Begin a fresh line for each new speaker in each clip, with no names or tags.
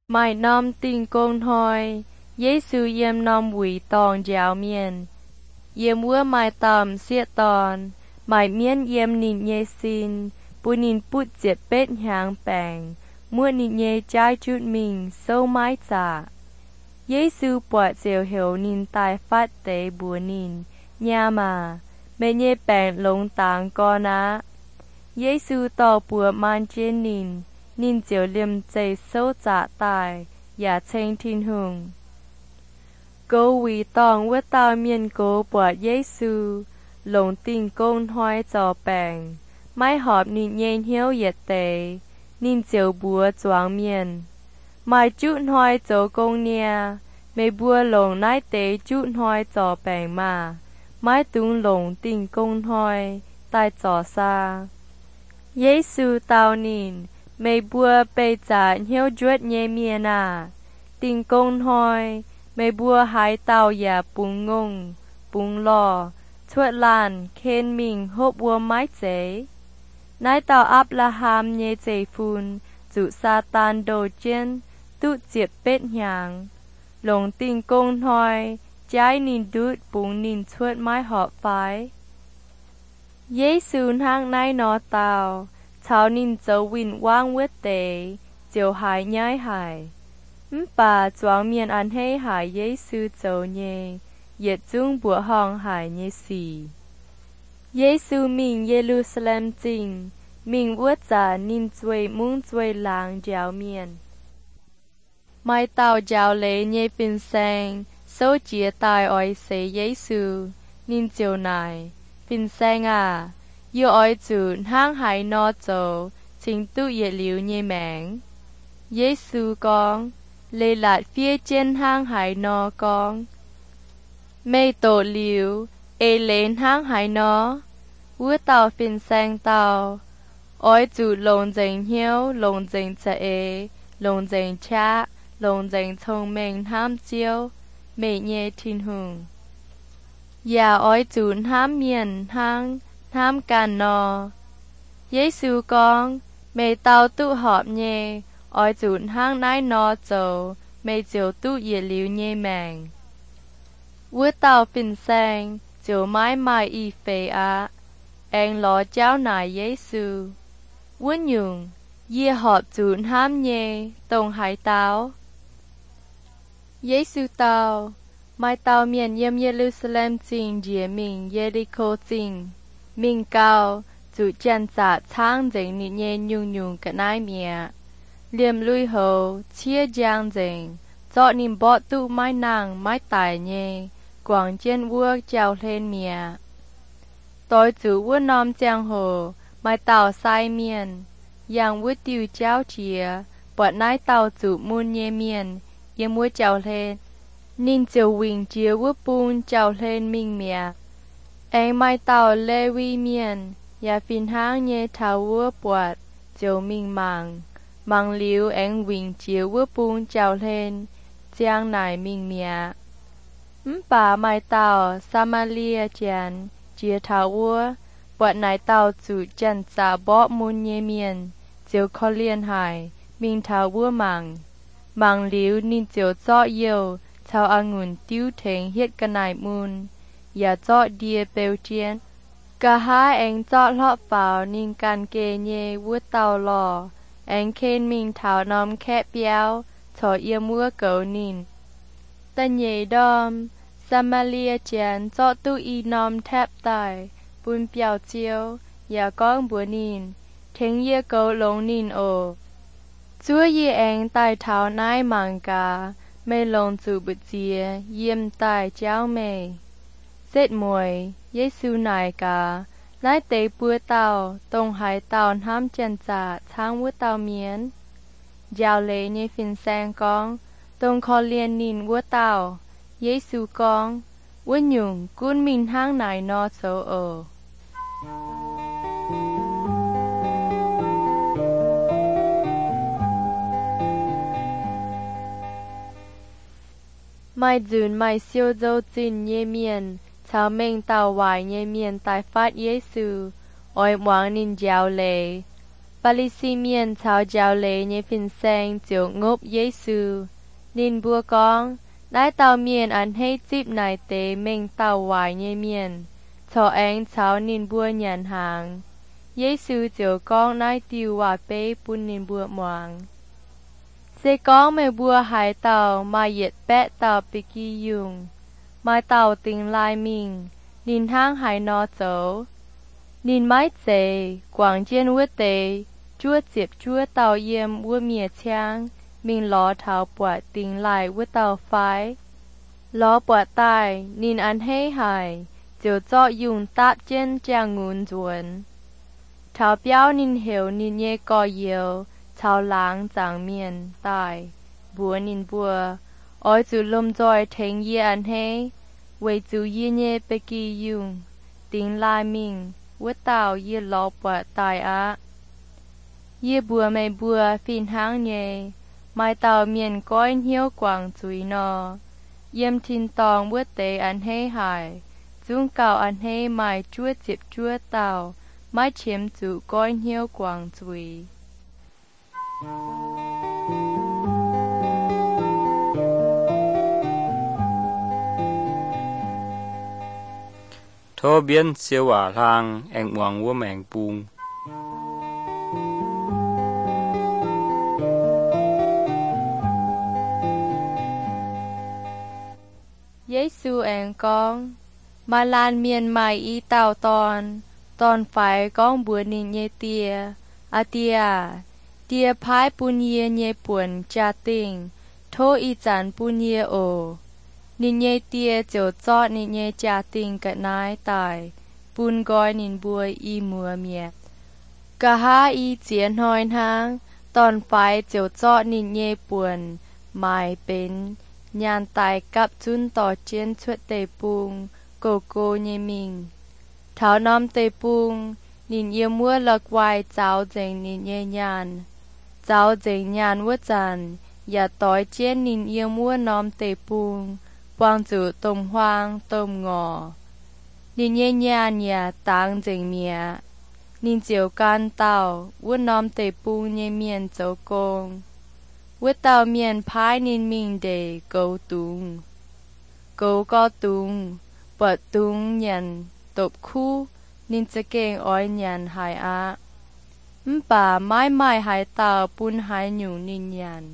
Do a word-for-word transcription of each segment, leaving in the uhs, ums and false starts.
Mày nom tình công thôi, Giê-xu yếm nom quỷ tòng giáo miền. Yếm vua mày tầm siết tòn, mày miên yếm nịnh nhê xin, bù nịnh bút diệt bết hàng bèng, mua nịnh nhê trái chút mình sâu mái trả. Giê-xu bọt diều hiểu nịnh tài phát tế bùa nịnh, nhà mà, mẹ nhê bèng lông tàng con á. Giê-xu tỏ bùa man trên nịnh, nịnh diều liêm dây sâu trả tài, giả chênh thiên hùng. Cô vì tòng với tao miền cô bọt Giê-xu, lồng tình công hoài cho bèng, mái họp nịnh nhên hiếu yết tế, nịnh diều bùa choáng miền. Mai chút hoài cho công nia, mê bùa lồng nái tế chút hoài cho bèng mà, mái tung lồng tình công hoài, tai cho xa. Giê-xu tao nịnh, mê bùa bê trả hiếu duết nhê miền à, tình công hoài, mê bùa hái tao ya bùng ngông, bùng lò, thuất lan, khen mình hộp bùa mái chế. Nái tao áp la hàm nhê chế phun, dụ sa tan đồ trên, tụ diệt bết nhàng. Lồng tình công hoài, trái nìn đút bùng nìn thuất mái họp phái. Giê-xu hang nai nó tao, chào nìn dấu vinh quang vết tế, diều hài nhai hài. Bà choáng miền ăn hay hải Giê-xu dấu nhê, yết dung bùa hong hải nhê xì. Giê-xu mình Jerusalem chinh, mình vượt giả nín chuối mung chuối làng giáo miền. Mai tàu giáo lệ nhê bình sang, sâu chia tài oi xế Giê-xu, nín chiều nài. Bình sang à, yêu oi chủ hang hải nó dấu, chính tụ yết liu nhê mẹng. Giê-xu con, lê lạt phía trên hang hải nó con. Mê tổ liu, ê lên hang hải nó, vua tàu phình sang tàu. Ôi chủ lồng dành hiếu, lồng dành cha ê, lồng dành cha, lồng dành thông minh ham chiêu, mê nhê thiên hùng. Dạ ôi chủ ham miền hang, ham can nó. Giê-xu con, mê tàu tụ họp nhê, ôi chủ hang nái nó dầu, mê chiều tụ yết liu nhê màng. Vua tàu phình sang, chiều mái mai y phê á, anh lọ cháu nài Giê-xu. Vua nhung, yê họp chủ ham nhê, tông hải táo. Giê-xu tàu, mai tàu miền yêm Jerusalem chinh dìa mình Jericho chinh. Mình cao, chủ chân giả thang dành nị nhê nhung nhung cả nai mẹ. Liềm lui hồ, chia giang dành, dọ nìm bọ tụ mai nàng mai tài nhê, quảng trên vua chào lên mẹ. Tối chủ vua nòm giang hồ, mai tàu sai miền, yang vua tiêu cháo chìa, bọt nái tàu chủ muôn nhê miền, yếm vua chào lên. Nín chiều vinh chìa vua bùn chào lên mình mẹ. Anh mai tàu lê vi miền, ya phìn hang nhê thảo vua bọt, chiều mình màng. Mang liu anh vinh chìa vua bùn chào lên, giang nải mình mẹ. Bà mai tàu Samaria chàn, chia thảo vua, bọt nải tàu chủ chân giả bọ môn nhê miền, chiều khó liên hải, mình thảo vua màng. Mang liu nín chiều chọ yêu, thảo angùn tiêu thênh hiết cả nải môn, ya chọ đìa bèo chiên. Cả hai anh chọ lọ vào nín can kê nhê vua tàu lò, anh khen mình thảo nòm khép béo, thọ yêu mua cấu nín. Tân nhê đom, Samaria chán cho tu y nòm thép tài, bùn béo chiêu, ya con bùa nín, thênh yê cấu lông nín ồ. Chúa yê anh tài thảo nai màng ca, mê lông chủ bụt dìa, yêm tài cháu mê. Giết mùi, Giê-xu nài ca, nái tế bùa tàu, tông hải tàu ham chân giả thang vua tàu miến. Giáo lê nhê phìn sang con, tông khó liên nín vua tàu, Giê-xu con, vua nhung cún mình hang nài nó xấu ở. Mai dùn mai siêu dâu chinh nhê miền, chào mình tàu hoài nhê miền tài phát Giê-xu, ôi quảng nín giáo lê. ริสีเมียนชาวเจ้าเลเยฟินแซงเจียวงบเยซูนินบัวกองได้เตาเมียนอันให้จิบนายเตเม่งเตาหวายเยเมียนชอแองเช้านินบัวหยันหางเยซูเจียวกองนายติวว่าเป้ปุนนินบัวหมวงเซกองแม่บัวหายเตามาเหยียดแปะเตาปิกียุงมาเตาติงลายมิงนินทางหายนอโจนินไม้เจกวางเจียนวัวเตจั่วเจ็บจั่วเตาเยี่ยมวัวเมียช้างมิงล้อเท้าปวดติงลายวัวเตาไฟล้อปวดตายนินอันให้หายเจียวเจาะยุงตับเจนจางงูนจวนเท้าเปียวนินเหวนินเยกอเยวชาวล้างจางเมียนตายบัวนินบัวอ้อยจูลมจอยเทงเยอันให้ไว้จูเยเยไปกียุงติงลายมิงวัวเต่าเยล้อปวดตายอะเยบัวไม่บัวฟินหางเยไม้เต่าเมียนก้อยเหี้ยวกวางจุยนอเยี่ยมทินตองวัวเตอันให้หายจุ้งเก่าอันให้ไม้จั่วเจ็บจั่วเต่าไม้เฉียมจูก้อยเหี้ยวกวางจุย
โทเบียนเสียวว่าทางแองหวังวัวแมงปุง
เยซูแองกองมาลานเมียนใหม่อีเต่าตอนตอนไฟก้องบัวนินเยเตียอาเตียเตียพายปุญเยเยป่วนจาติงโทอีจันปุญเยโอนินเยเตียเจียวจอดนินเยจาติงกะนายตายปุนกอยนินบัวอีมัวเมียกะหาอีเจียนหอยทางตอนไฟเจียวจอดนินเยป่วนหมายเป็นยานตายกับจุนต่อเจียนชวดเตปุงโกโกเยมิงเท้าน้อมเตปุงนินเยมัวลักวายเจ้าเจงนินเยยานเจ้าเจงยานวัวจันอย่าต่อยเจียนนินเยมัวน้อมเตปุงวางจูตมหวางตมงอนินเยยานอย่าตางเจงเมียนินเจียวกันเต่าวัวน้อมเตปุงเยเมียนเจ้ากงวัวเต่าเมียนพายนินมิงเดโกตุงโกก็ตุงเปิดตุงยันตบคู่นินจะเก่งอ้อยยันหายอะมป่าไม้ไม้หายเต่าปุนหายอยู่นินยัน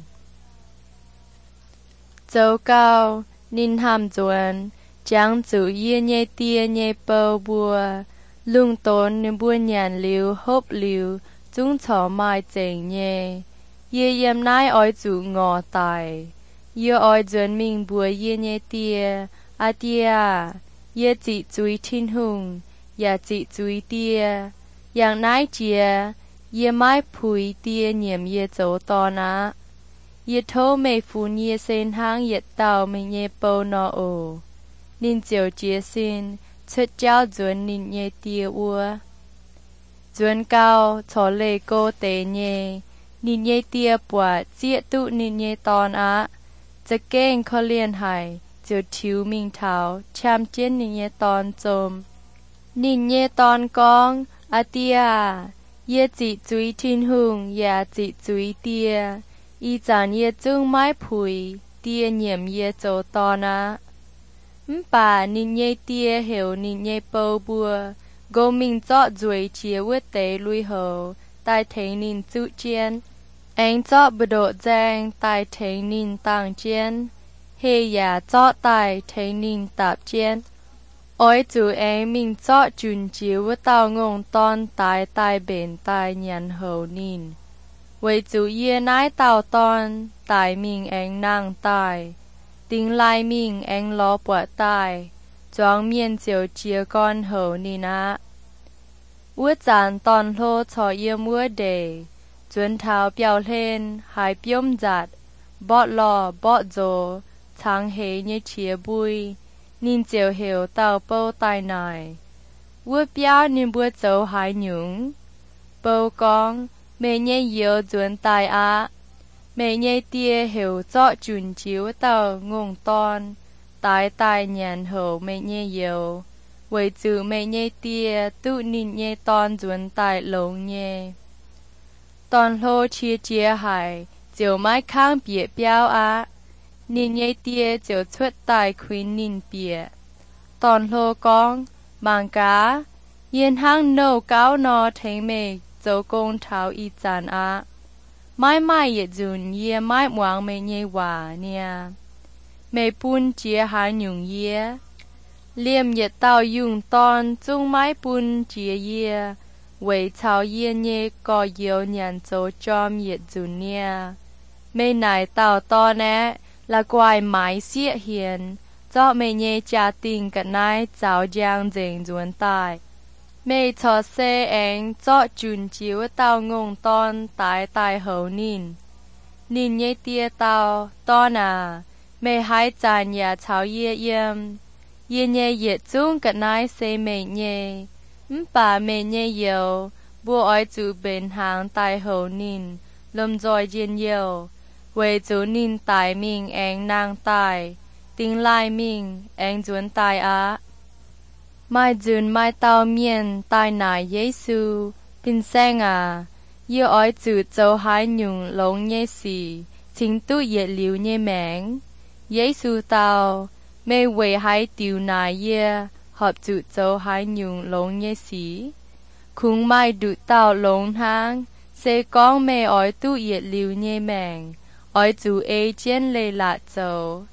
เจ้าเก้านินหามจวนจังจูเยี่ยเยเตียเยเปาบัวลุงตนนิบัวยันลิวฮบลิวจุ้งฉอไม้เจงเยเยี่ยยมนายอ้อยจูงอตายเยี่ยอ้อยจวนมิงบัวเยี่ยเยเตียอาเตียเยี่ยจิจุยทินหุงอย่าจิจุยเตียอย่างนายเจียเยี่ยไม้ผุยเตียเหนียมเยี่ยโจตอนะเยี่ยโทไม่ฟูนเยี่ยเซนหางเยี่ยเต่าไม่เยี่ยเปานอโอนินเจียวเจียซินเชิดเจ้าจวนนินเยี่ยเตียอัวจวนเก้าทอเลโกเตเยนินเยี่ยเตียปวดเจียตุนินเยี่ยตอนอะจะเก้งเขาเลียนหายเจียวทิวมิงเท้าชามเจนนินเยี่ยตอนจมนินเย่ตอนกองอาเตียเย่จิจุยทินหุงอย่าจิจุยเตียอีจานเย่จุงไม้ผุยเตียเหนียมเย่โจตอนะมป่านินเย่เตียเหวนินเย่เปาบัวโกมิงเจาะจวยเจียเวเตลุยเหวตายเทงนินจุเจียนเอ็งเจาะบโดแจงตายเทงนินต่างเจียนเฮอย่าเจาะตายเทงนินตับเจียนอ้อยจูเองมิงเจาะจุนจิวว่าเต่างงตอนตายตายเบนตายยันเฮานินไว้จูเย่นายเต่าตอนตายมิงเองนางตายติงลายมิงเองล้อปวดตายจองเมียนเจียวเจียก้อนเฮานี่นะวัวจานตอนโลชอเยี่ยมวัวเดจวนเท้าเปียวเล่นหายเปียมจัดบอดลอบอดโจช้างเฮเยเชียบุยนินเจียวเหวเต่าเป้าตายนายวัวเปียวนินบัวเจ้าหายหยุงเป้ากองเมเยเยียวจวนตายอะเมเยเตียเหวเจาะจุนจิวเต่างงตอนตายตายยันเหวเมเยเยียวไว้จือเมเยเตียตุนินเยตอนจวนตายหลงเยตอนโลเชียเจียหายเจียวไม้ข้างเปียเปียวอะนินเยเตียเจียวชวดตายควินนินเปียตอนโลกองมังกาเย็นห้างโนเก้านอเทงเมกโจกงเท้าอีจานอะไม่ไม่เยจุนเยไม่หวังไม่เยวาเนี่ยไม่ปุนเจียหาหยุ่งเยเลี่ยมเยเต้ายุ่งตอนจุงไม้ปุนเจียเย为朝夜夜个有人做专业主呢，没来到到呢，那怪买些钱，做每年家庭个奶早将人转带，没错些人做转招到ngônตอนตายตาย后年，年夜跌到到那，没还咱也朝夜夜，夜夜夜中个奶些每年。ป่าเมเยเยวบัวอ้อยจูเป็นหางตายโหนินลมจอยเย็นเยวเวจูนินตายมิงแองนางตายติงลายมิงแองจวนตายอะไม่จุนไม่เตาเมียนตายนายเยซูเป็นแซงอ่ะเยี่ยอ้อยจูโจหายหยุ่งหลงเยสีทิ้งตู้เย็ดหลิวเยแมงเยซูเตาไม่เวหายติวนายเยี่ยhợp chủ châu hải nhung lông nhé xí khung mai đủ tàu lông hang sẽ con mẹ ói tu yết liu nhé mèng ói chủ ê chén lê lạt châu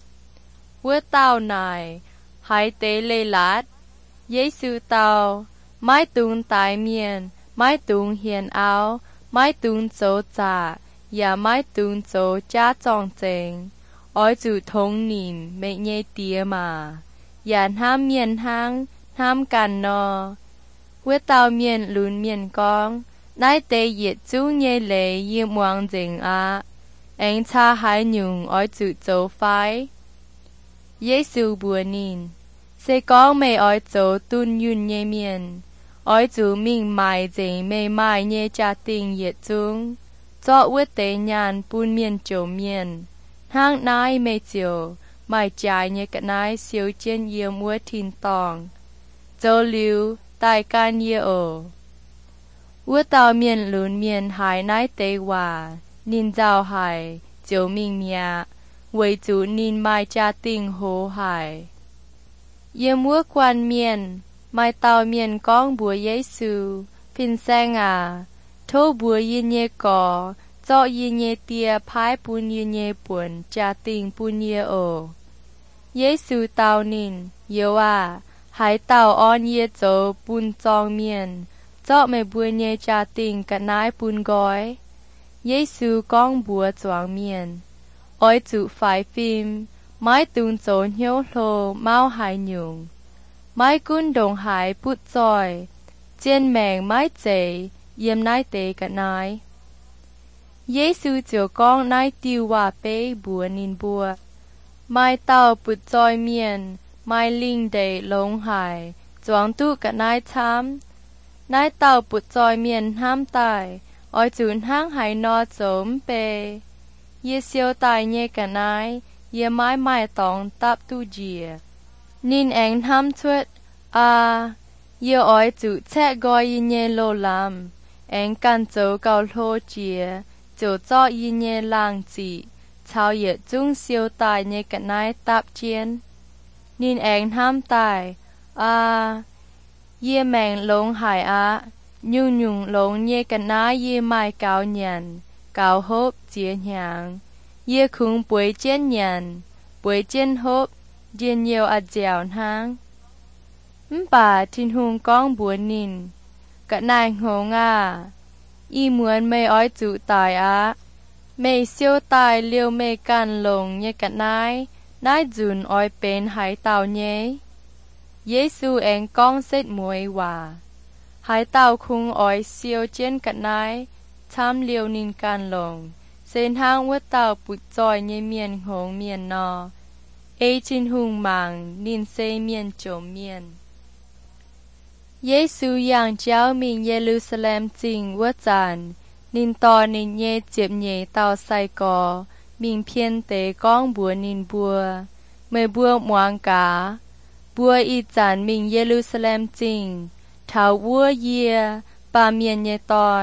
vua tàu này hải tế lê lạt giê sư tàu mái tung tài miền mái tung hiền áo mái tung châu trả và mái tung châu cha tròn chèn ói chủ thông nìm mẹ nhé tía màอย่าห้ามเมียนห้างห้ามกันนอเวเตาเมียนลุนเมียนกองได้เตยเหยียดจู้เยเลยยืมวางเจงอาเอ็งชาหายหยุ่งอ้อยจุโจไฟเยซูบัวนินเซกองไม่อ้อยโจตุนยุนเยเมียนอ้อยจูมิ่งไม่เจงไม่ไม่เยจาติงเหยียดจุงเจาะเวเตยานปูนเมียนโจเมียนห้างนายไม่เจียวไม่ใจเนี่ยกันนายเสียวเจนเยี่ยมวัวทินตองโจลิวตายการเยโอวัวเตาเมียนหลุนเมียนหายนายเตว่านินเจ้าหายเจียวมิงเมียไว้จูนินไม่จาติงโหหายเยี่ยมวัวควันเมียนไม่เตาเมียนก้องบัวเยซูพินแซงอาโทบัวยินเยก่อเจาะยินเยเตียพายปุนยินเยป่วนจาติงปุนเยโอเยซูเตานินเยว่าหายเตาอ้อนเยโจปุนจองเมียนเจาะไม่บัวเยจาติงกันนายปุนก้อยเยซูก้องบัวจวงเมียนอ้อยจุฝ่ายฟิล์มไม้ตุนโจนเฮียวโลเมาหายหยุ่งไม้กุ้นดงหายปุดจอยเจนแมงไม้เจเยี่ยมนายเตกันนายเยซูเจียวก้องนายติวว่าเป้บัวนินบัวไม่เต้าปุดจอยเมียนไม่ลิงเดลงหายจวงตู้กับนายช้ำนายเต้าปุดจอยเมียนห้ามตายอ้อยจูนห้างหายนอโจมเปเยเซียวตายเยกับนายเยไม้ไม้ตองตับตู้เจียนินแองห้ามชวดอาเยอ้อยจูแช่กอยเยโลลำแองกันโจเกาโลเจียโจจ่อยินเยลางจีชาวเหยียดจุ้งเซียวตายเยกันนายตับเจียนนินแองห้ามตายอาเยี่ยแมงลงหายอายุ่งยุ่งลงเยกันนายเยี่ยไม้เกาหยันเกาฮบเจียหยางเยี่ยคุงป่วยเจียนหยันป่วยเจียนฮบเจียนเยวอาเจียวหางมป่าทินหุงก้องบัวนินกันนายโหงาอีเหมือนไม่อ้อยจุตายอะไม่เซียวตายเลี้ยวไม่กันลงเยกันนายนายจุนอ้อยเป็นหายเต่าเยเยซูเองก้องเสร็จมวยว่าหายเต่าคุงอ้อยเซียวเจนกันนายทำเลี้ยวนินกันลงเส้นทางวัดเต่าปุดจอยเยเมียนหงเมียนนอเอชินหุงมังนินเซเมียนโจมเมียนเยซูอย่างเจ้ามิงเยรูซาเล็มจริงว่าจันนินตอนินเยเจ็บเยเตาไซกอมิงเพียนเตก้องบัวนินบัวเมื่อบัวหมวงกาบัวอีจันมิงเยรูซาเล็มจริงเท้าวัวเยียปาเมียนเยตอน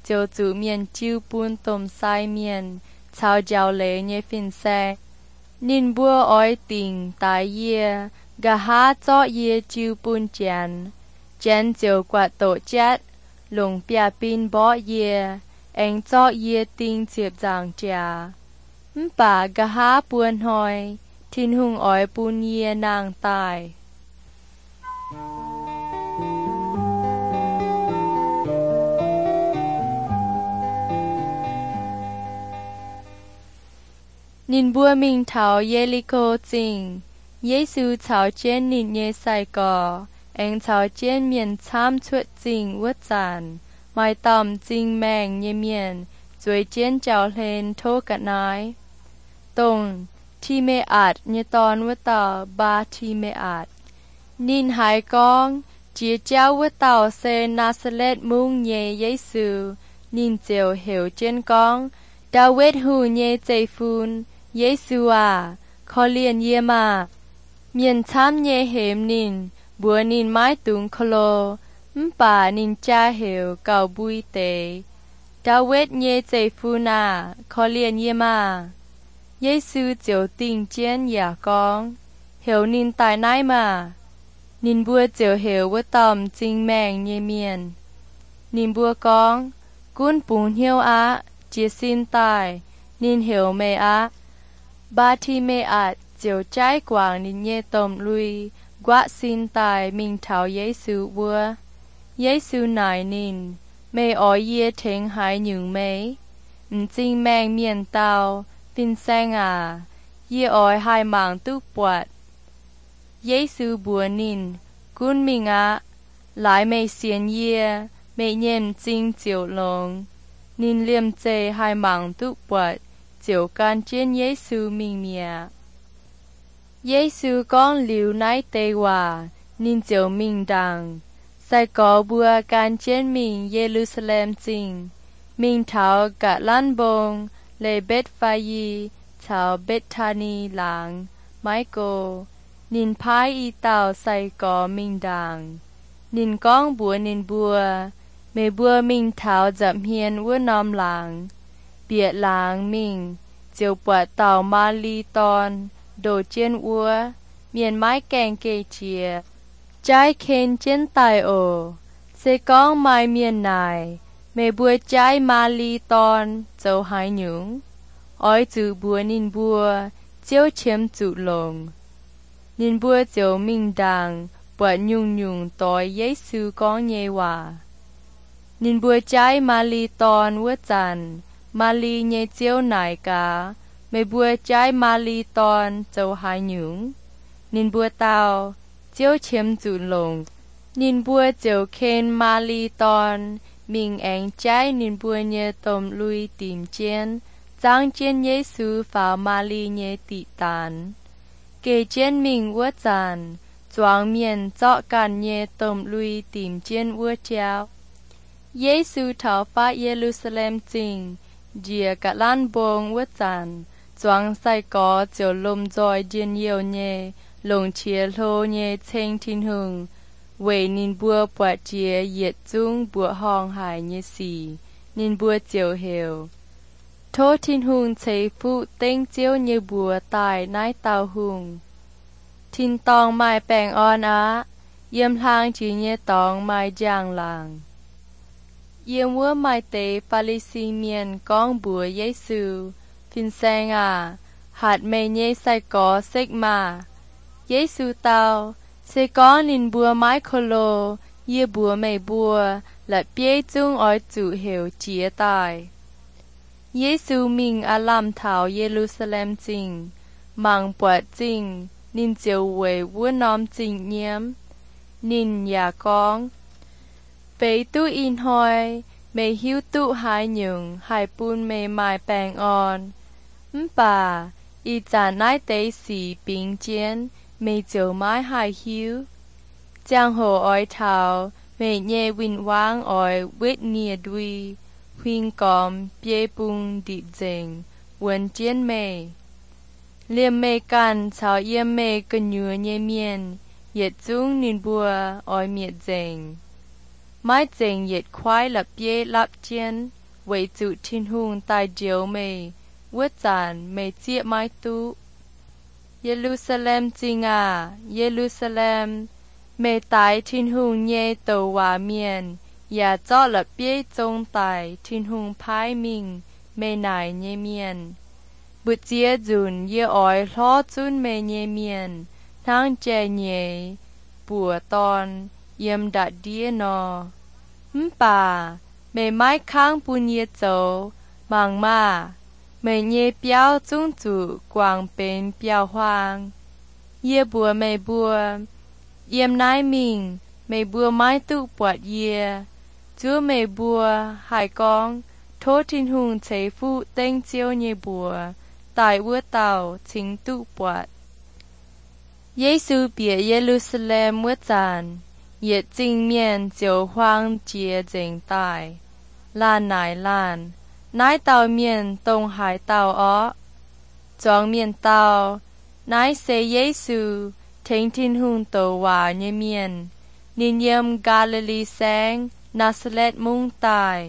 chiều chủ miền chiêu bún tôm sai miền chào giàu lệ nhẹ phiền xe nín bùa ói tình tài yê gà há cho yê chiêu bún chén chén chiều quạt tổ chết lùng bia pin bó yê anh cho yê tình chiệp giang trà bà gà há buồn hỏi thiên hùng ói bún yê nàng tài nín bùa mình thảo Jericho chinh Giê-xu thảo trên nín nhê sai cò anh thảo trên miền tham chuột chinh vất giản mai tòm chinh mèng nhê miền rồi trên chào lên thô cả nói tôngที่ไม่อาจnhê tòn vất tàu baที่ไม่อาจnín hải gong chia cháu vất tàu xe Nazareth mung nhê Giê-xu nín chiều hiểu trên gong David hù nhê chạy phun Giê-xu à khó liền yê mà miền tham nhê hềm nín bùa nín mái tung khô lô bà nín cha hiểu cầu bùi tế David nhê chạy phun à khó liền yê mà Giê-xu chiều tình chiến giả con hiểu nín tài nái mà nín bùa chiều hiểu với tòm chinh mèng nhê miền nín bùa con cún bùn hiếu á chia xin tài nín hiểu mê á ba thi mê ạt chiều trái quảng nín nhê tòm lui quạ xin tài mình thảo Giê-xu bùa Giê-xu nải nín mê ói yê thính hải nhung mê ừm chinh mèng miền tàu tin sang à yê ói hai mảng tu bọt Giê-xu bùa nín cún mình á lại mê xiên yê mê nhêm chinh chiều lông nín liêm chê hai mảng tu bọt chiều can trên Giê-xu mình mìa Giê-xu con liu nái tê hòa nín chiều mình đằng sai có bùa can trên mình Jerusalem chinh mình thảo cả lan bông lê bết pha-yi thảo bết thani làng mái cô nín phái y tàu sai có mình đằng nín con bùa nín bùa mê bùa mình thảo dậm hiền vua nòm làng biệt làng mình chiều bọt tàu ma ly ton đồ trên ua miền mái kèng kê chìa trái khen trên tài ổ sẽ có mai miền này mê bùa trái ma ly ton dấu hai nhúng ói chữ bùa nín bùa chiếu chiếm chữ lồng nín bùa chiều mình đằng bọt nhung nhung tối Giê-xu con nhê hòa nín bùa trái ma ly ton vua chàn ma ly nhê chiếu nải cá mê bùa trái ma ly ton dấu hai nhúng nín bùa tàu chiếu chiếm chữ lồng nín bùa chiều khen ma ly ton mình anh trái nín bùa nhê tôm lui tìm chén giang trên Giê-xu pháo ma ly nhê tị tàn kê trên mình vua chàn choáng miền chọ càn nhê tôm lui tìm trên vua chéo Giê-xu thảo phát Jerusalem chinh dìa cả lan bông vua chàn choáng sai có chiều lùm dòi điên nhiều nhê lồng chia lô nhê chênh thiên hùng vậy nín bùa bọt chia yết chung bùa hong hải nhê xì nín bùa chiều hiểu thô thiên hùng chế phụ tinh chiếu như bùa tài nái tàu hùng thiên tòng mai bèng on á yếm hàng chỉ nhê tòng mai giang làng yếm vua mai tế Pha-li-si miền con bùa Giê-xu phiên sang à hạt mê nhê sai có xích mà Giê-xu tàu sẽ có nín bùa mái khô lô yê bùa mê bùa là bế chung ói chủ hiểu chía tài Giê-xu mình à làm thảo Jerusalem chinh mang bọt chinh nín chiều quê vua nòm chinh nhiễm nín nhà con bế tu in hoi mê hiếu tụ hai nhung hai bùn mê mai bèng on bà y chả nái tế xỉ bình chiến mê chiều mái hai hiếu giang hồ ói thảo mê nhê vinh vang ói vết nia đuôi huyên còm bế bung điệp dình vườn chiến mê liêm mê can chào yếm mê cân nhua nhê miên yết chung nín bùa ói miệt dình mái dình yết khoái lập bế lạp chiến 为主天空大照美，我赞美接麦都。耶路撒冷จริง啊，耶路撒冷，美大天空耶斗瓦面，也做了别中大天空排名，美乃耶面。บุเจียจุนเยออยล้อจุนเมเยเมียนทั้งเจเยปัวตอนเยี่ยมดัดเดียนอมป่าเมไม้ค้างปุญเยโจบางมาเมเยเปียวจุงจุกวางเป็นเปียวหวางเยบัวเมบัวเยี่ยมนายมิงเมบัวไม้ตุปวดเยจูเมบัวหายกองโททินหุงเฉยฟูเต็งเจียวเยบัวtại vua tàu chính tu bọt. Giê-xu biệt Giê-ru-sa-lem vua tràn, yết chính miền chiều hoang chia chính tại, lan nải lan, nái tàu miền tông hải tàu ó, chóng miền tàu, nái xê Giê-xu, thính thiên hùng tổ hòa như miền, nín yếm Galilee sáng, Nazareth mung tài.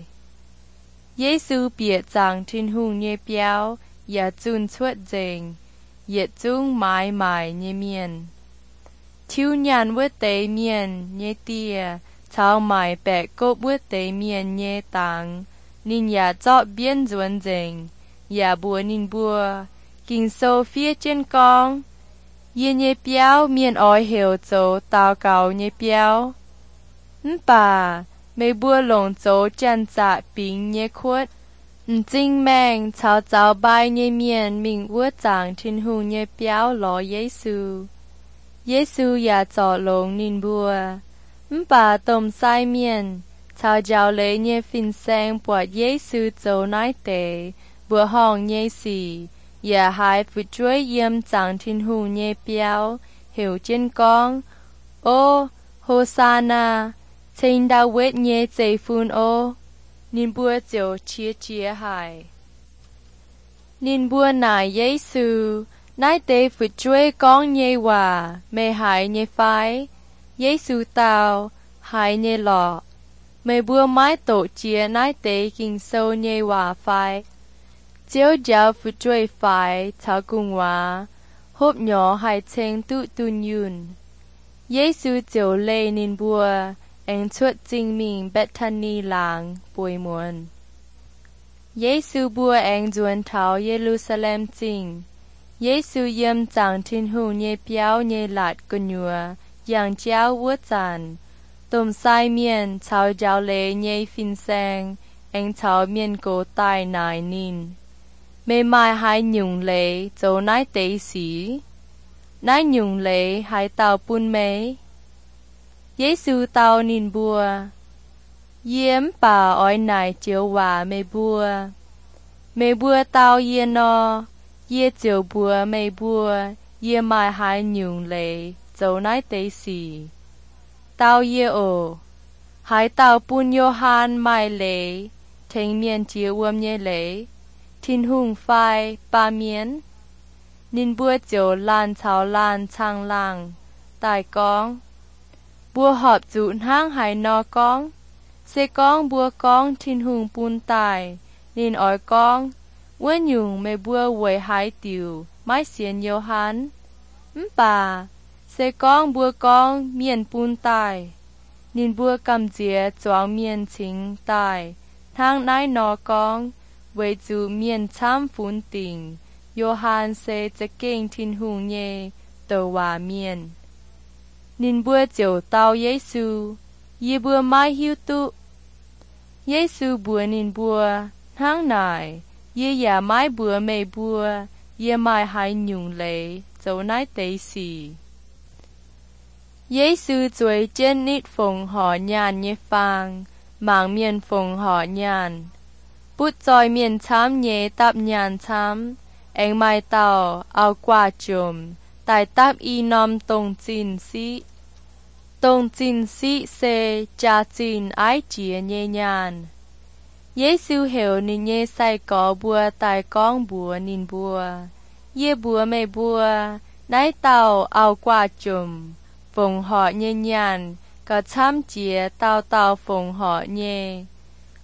Giê-xu biệt chẳng thiên hùng như béo,อย่าจุนชวดเจงอย่าจุงไม้หมายเยเมียนทิวญานเวเตเมียนเยเตียชาวหมายแปะกบเวเตเมียนเยตังนินอย่าเจาะเบียนจวนเจงอย่าบัวนินบัวกินโซเฟียเจนกองเยเยเปียวเมียนอ้อยเหวโจตาวเก่าเยเปียวนป่าไม่บัวหลงโจจันจะปิงเยขวดจริงแมงชาวเจ้าใบเยเมียนมิงวัวจางทินหูเยเปียวหลอเยซูเยซูอย่าจ่อลงนินบัวมป่าตมไซเมียนชาวเจ้าเลยเยฟินแซงปวดเยซูโจน้อยเตบัวห้องเยสีอย่าหายฝึกช่วยเยี่ยมจางทินหูเยเปียวเหวเจนกองโอโฮซานาเชนดาเวทเยเจฟูนโอนินบัวเจียวเชียเชียหายนินบัวนายเยซูนายเตฝึกช่วยกองเยว่าไม่หายเยไฟเยซูตาวหายเยหลอไม่บัวไม้โตเจียนายเตกิงโซเยว่าไฟเจียวเจ้าฝึกช่วยไฟชาวกุงว่าฮบหยอหายเชงตุตุนยุนเยซูเจียวเลนินบัวเอ็งชวดจริงมิงเบทันนีหลางป่วยมวนเยซูบัวเอ็งจวนเท้าเยรูซาเล็มจริงเยซูเยี่ยมจางทินหูเยเปียวเยหลาดกุญัวอย่างเจ้าวัวจันตุ่มไซเมียนชาวเจ้าเลเยฟินแซงเอ็งชาวเมียนโกตายนายนินไม่ไม่หายหยุ่งเลโจนายเตสีนายหยุ่งเลหายเต่าปุนเมเยซูเตานินบัวเยี่ยมป่าอ้อยนายเจียวว่าไม่บัวไม่บัวเตาเยนอเยี่ยเจียวบัวไม่บัวเยี่ยมายหายหยุ่งเลยเจ้านายเตสีเตาเยโอหายเตาปุญโยฮานไม่เลยเทงเมียนเจียววมเยเลยทินหุงไฟปาเมียนนินบัวเจียวลานเฉาลานช่างล่างตายกองบัวหอบจุนห้างหายนอกองเสกองบัวกองทินหุงปูนตายนินอ้อยกองเว้นยุงไม่บัวไว้หายติวไม่เสียนโยหันมป่าเสกองบัวกองเมียนปูนตายนินบัวกำเจียจวงเมียนชิงตายทางนายนอกองไว้จูเมียนช้ำฝุ่นติ่งโยฮันเซจะเก่งทินหุงเยตัวว่าเมียนนินบัวเจียวเตาเยซูยีบัวไม้หิวตุเยซูบัวนินบัวทั้งนายเยี่ยอย่าไม้บัวไม่บัวเยี่ยไม้หายหยุ่งเลยเจ้านายเตสีเยซูจวยเจนนิดฝงหอญานเยฟางหมางเมียนฝงหอญานปุดจอยเมียนช้ำเยตับญานช้ำเอ็งไม้เต่าเอากว่าจมตายตับอีนอมตรงจินซีตรงจินซีเซจาจินไอเจียเยญานเยซูเหวนินเยใส่กอบัวตายก้องบัวนินบัวเย่บัวไม่บัวนายเต่าเอากว่าจมฝงหอเยญานก็ช้ำเจียเต่าเต่าฝงหอเย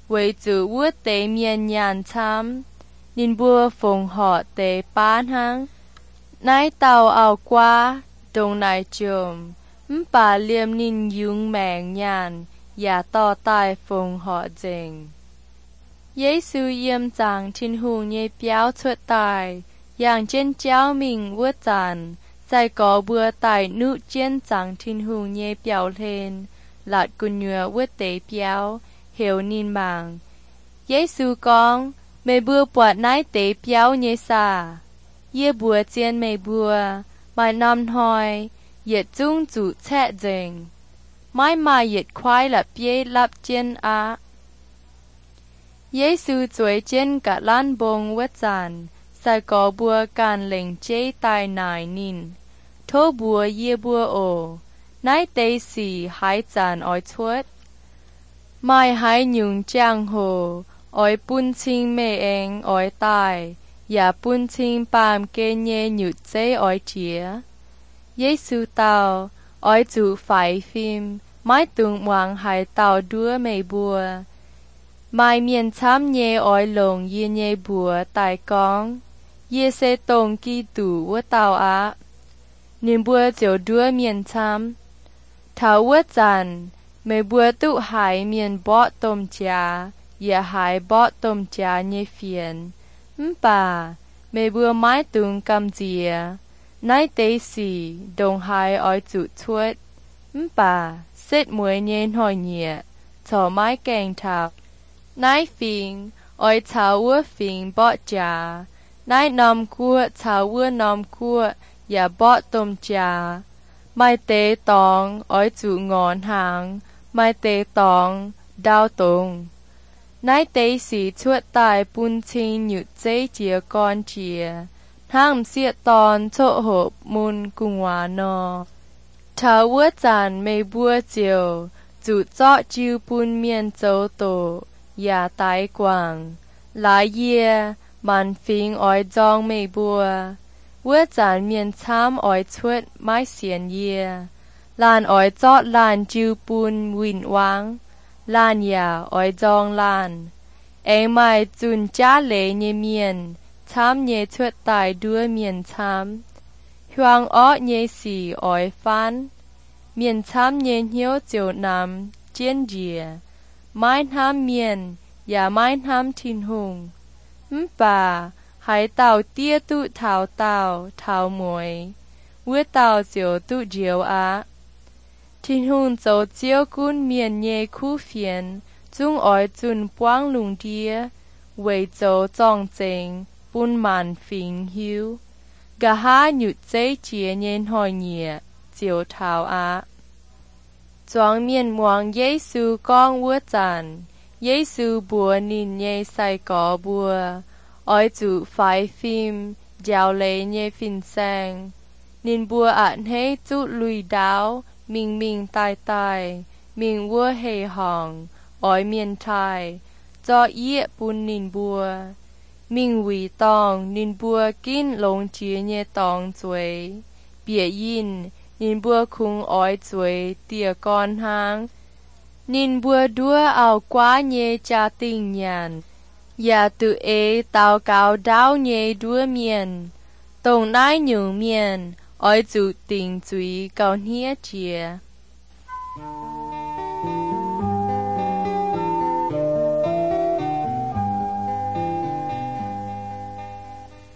为主我地面人参，您不奉学地班行，乃道เอากว่าตรงนายจม唔ป่าเลียมนินยุงแมงยานอย่าต่อตายฟงหอเจงเยซูเยี่ยมจางทินหูเยเปียวชวดตายอย่างเจนเจ้ามิงวัวจันใจก่อเบื่อตายนุเจนจางทินหูเยเปียวเลนหลัดกุญเนือวัวเตเปียวเหวนินบางเยซูกองไม่เบื่อปวดนายเตเปียวเยซาเย่บัวเจียนไม่บัวไม่นำหอยเหยียดจุ้งจุแช่เจงไม่มาเหยียดควายหลับเย่ลับเจียนอาเยซูจวยเจียนกะล้านบงวัดจันใส่ก่อบัวการเล่งเจตายนายนินโทบัวเย่บัวโอนายเตสีหายจานอ้อยชวดไม่หายยุงจางโหอ้อยปุ้นชิงเมเองอ้อยตายอย่าปุ้นชิงปามเกเยหยุดเจอ้อยเจียเยซูเตาอ้อยจูไฟฟิมไม่ตุงวางหายเตาดัวไม่บัวไม่เมียนช้ำเยอ้อยลงเยเยบัวตายกองเยเซตงกีตูว่าเตาอะนิมบัวเจียวดัวเมียนช้ำเท้าว่าจันไม่บัวตุหายเมียนบ่อต้มจาอย่าหายบ่อต้มจาเยเฟียนมป่าไม่บัวไม้ตุงกำเจียนายเตสีดงหายอ้อยจุดชวดมป่าเสร็จมวยเย็นหอยเหยียชอไม้แกงทับนายฟิงอ้อยชาววัวฟิงบ่จานายนอมคั่วชาววัวนอมคั่วอย่าบ่ต้มจาไม่เตตองอ้อยจุงอนหางไม่เตตองดาวตงนายเตสีชวดตายปุนชิงหยุดเจเจียกอนเจียทั้งเสียตอนโชหบมุนกุงวานอท้าวัวจันไม่บัวเจียวจุดเจาะจิวปุนเมียนโจโตอย่าตายกว่างหลายเยียมันฟิงอ้อยจองไม่บัววัวจันเมียนช้ำอ้อยชวดไม้เสียนเยียลานอ้อยเจาะลานจิวปุนวินวางลานยาอ้อยจองลานเองไม่จุนจ้าเลเยเมียนช้ำเยชวดตายด้วยเมียนช้ำหวงอ้อเยสีอ้อยฟันเมียนช้ำเยเหี่ยวเจียวนำเจียนเจียไม้น้ำเมียนอย่าไม้น้ำทินหงมป่าหายเต่าเตี้ยตุเท้าเต่าเท้ามวยเว้เต่าเจียวตุเจียวอาทินหงโจเจียวกุนเมียนเยคู่เฟียนจุงอ้อยจุนป้วงลุงเดียเวยโจจองเจงปุนมันฟิงหิวกะหาหยุดใจเจียเย็นหอยเหยียเจียวเท้าอาจวงเมียนมวงเยซูกองวัวจันเยซูบัวนินเยใส่ก่อบัวอ้อยจุไฟฟิมยาวเลยเยฟินแซงนินบัวอัดให้จุลุยดาวมิงมิงตายตายมิงวัวเฮหองอ้อยเมียนไทยจอเยี่ยปุนนินบัวมิงวีตองนินบัวกินลงเจียเยตองจวยเปียยินนินบัวคุงอ้อยจวยเตียกอนหางนินบัวดัวเอากว่าเยจาติงยันอย่าตุเอเตาเกาดาวเยดัวเมียนตรงนายหนูเมียนอ้อยจุติงจุยเกาเนียเจีย